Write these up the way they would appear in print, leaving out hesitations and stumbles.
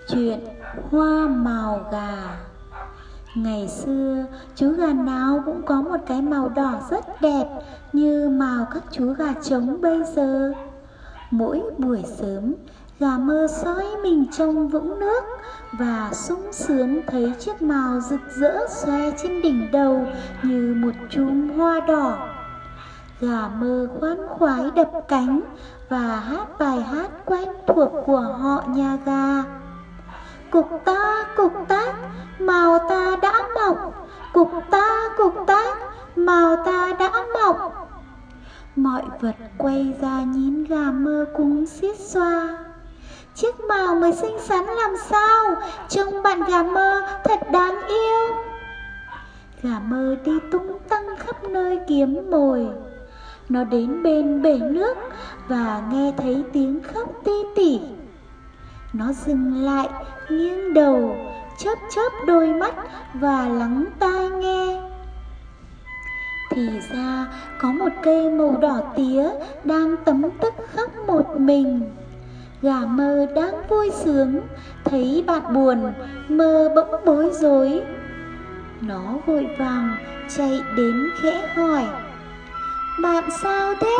Chuyện hoa màu gà. Ngày xưa, chú gà nào cũng có một cái màu đỏ rất đẹp như màu các chú gà trống bây giờ. Mỗi buổi sớm, gà mơ soi mình trong vũng nước và sung sướng thấy chiếc mào rực rỡ xòe trên đỉnh đầu như một chùm hoa đỏ. Gà mơ khoan khoái đập cánh và hát bài hát quen thuộc của họ nhà gà. Cục tác, mào ta đã mọc. Cục tác, mào ta đã mọc. Mọi vật quay ra nhìn gà mơ cùng xiết xoa. Chiếc mào mới xinh xắn làm sao, trông bạn gà mơ thật đáng yêu. Gà mơ đi tung tăng khắp nơi kiếm mồi. Nó đến bên bể nước và nghe thấy tiếng khóc ti tỉ. Nó dừng lại, nghiêng đầu, chớp chớp đôi mắt và lắng tai nghe. Thì ra có một cây màu đỏ tía đang tấm tức khóc một mình. Gà mơ đang vui sướng, thấy bạn buồn, mơ bỗng bối rối. Nó vội vàng chạy đến khẽ hỏi: "Bạn sao thế?"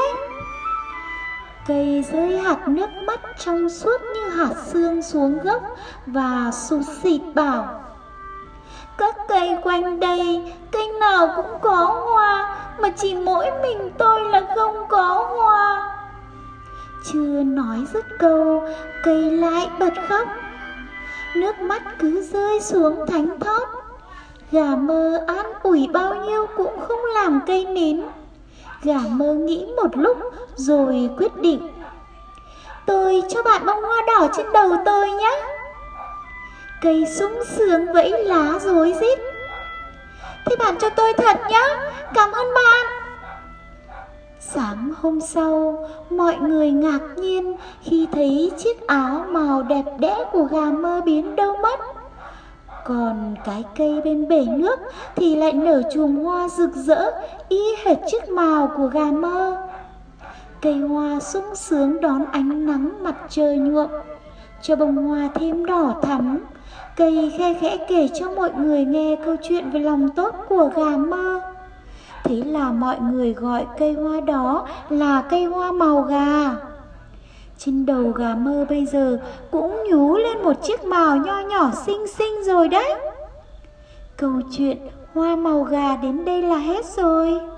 Cây rơi hạt nước mắt trong suốt như hạt sương xuống gốc và sụt sịt bảo: "Các cây quanh đây, cây nào cũng có hoa, mà chỉ mỗi mình tôi là không có hoa." Chưa nói dứt câu, cây lại bật khóc. Nước mắt cứ rơi xuống thánh thót. Gà mơ an ủi bao nhiêu cũng không làm cây nín. Gà mơ nghĩ một lúc rồi quyết định: "Tôi cho bạn bông hoa đỏ trên đầu tôi nhé." Cây sung sướng vẫy lá rối rít: "Thế bạn cho tôi thật nhé, cảm ơn bạn." Sáng hôm sau, mọi người ngạc nhiên khi thấy chiếc áo màu đẹp đẽ của gà mơ biến đâu mất. Còn cái cây bên bể nước thì lại nở chùm hoa rực rỡ y hệt chiếc mào của gà mơ. Cây hoa sung sướng đón ánh nắng mặt trời nhuộm, cho bông hoa thêm đỏ thắm. Cây khe khẽ kể cho mọi người nghe câu chuyện về lòng tốt của gà mơ. Thế là mọi người gọi cây hoa đó là cây hoa màu gà. Trên đầu gà mơ bây giờ cũng nhú lên một chiếc mào nho nhỏ xinh xinh rồi đấy. Câu chuyện hoa màu gà đến đây là hết rồi.